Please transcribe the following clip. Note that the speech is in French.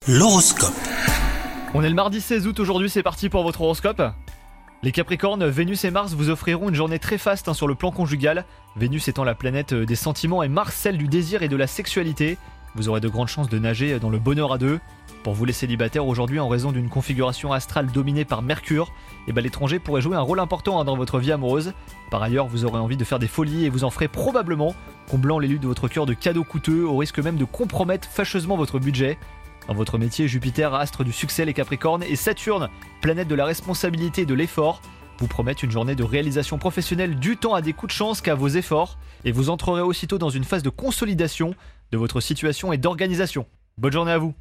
L'horoscope. On est le mardi 16 août aujourd'hui, c'est parti pour votre horoscope. Les Capricornes, Vénus et Mars vous offriront une journée très faste sur le plan conjugal. Vénus étant la planète des sentiments et Mars celle du désir et de la sexualité. Vous aurez de grandes chances de nager dans le bonheur à deux. Pour vous les célibataires aujourd'hui, en raison d'une configuration astrale dominée par Mercure, l'étranger pourrait jouer un rôle important dans votre vie amoureuse. Par ailleurs, vous aurez envie de faire des folies et vous en ferez probablement, comblant les luttes de votre cœur de cadeaux coûteux, au risque même de compromettre fâcheusement votre budget. Dans votre métier, Jupiter, astre du succès les Capricornes, et Saturne, planète de la responsabilité et de l'effort, vous promettent une journée de réalisation professionnelle du temps à des coups de chance qu'à vos efforts, et vous entrerez aussitôt dans une phase de consolidation de votre situation et d'organisation. Bonne journée à vous.